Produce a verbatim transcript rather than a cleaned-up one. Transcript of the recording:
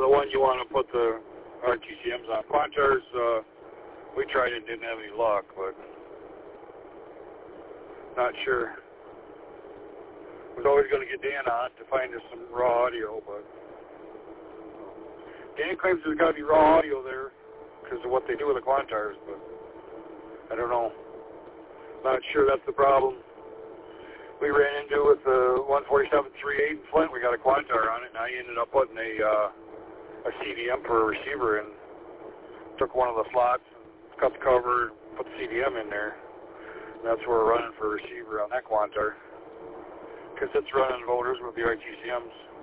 the one you want to put the R T C Ms on. Quantars, uh, we tried it, didn't have any luck, but not sure. Was always going to get Dan on to find us some raw audio, but Dan claims there's got to be raw audio there because of what they do with the Quantars, but I don't know. Not sure that's the problem. We ran into with the one forty-seven three eight in Flint. We got a Quantar on it, and I ended up putting a uh, a C D M for a receiver and took one of the slots, cut the cover, put the C D M in there. And that's where we're running for a receiver on that Quantar because it's running voters with the R T C Ms.